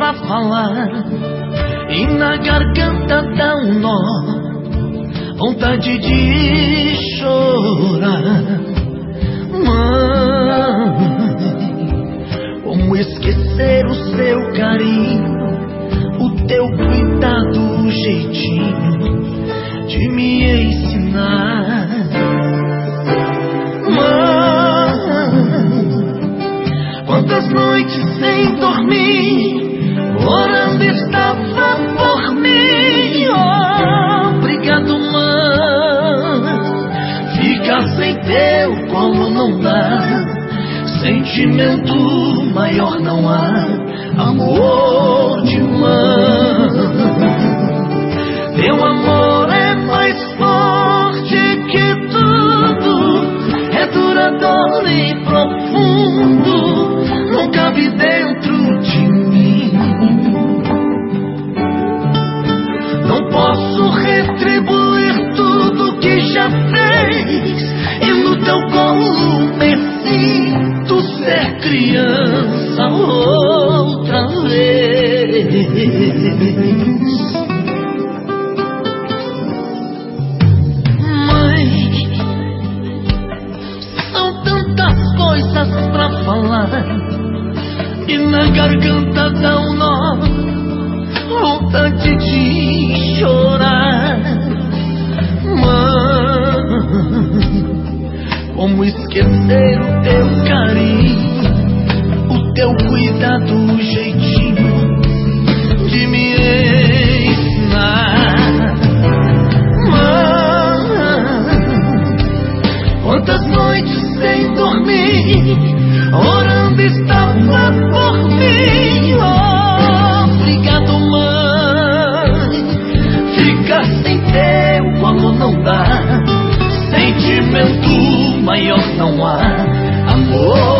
pra falar e na garganta dá um nó, vontade de chorar. Mãe, como esquecer o seu carinho, o teu cuidado, o jeitinho de me ensinar. Mãe, quantas noites sem dormir, orando estava por mim. Obrigado, mãe. Ficar sem teu colo não dá, sentimento maior não há, amor de mãe. Teu amor é mais forte que tudo, é duradouro e profundo, não cabe dentro de mim. Não posso retribuir tudo que já fez, e no teu colo me sinto ser criança outra vez. Mãe, são tantas coisas pra falar e na garganta dá um nó, vontade de chorar. Mãe, como esquecer o teu carinho, o teu cuidado, o jeitinho de me ensinar. Mãe, quantas noites sem dormir, orando estava por mim. Obrigado, mãe. Ficar sem teu colo não dá, sentimento maior não há, amor